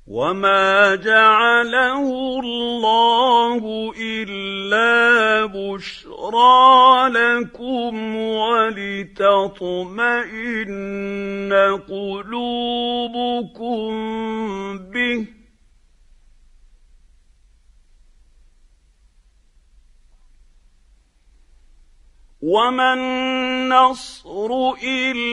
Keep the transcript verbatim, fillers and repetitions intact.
وما جعله الله إلا بشرى لكم ولتطمئن قلوبكم به وما النصر إلا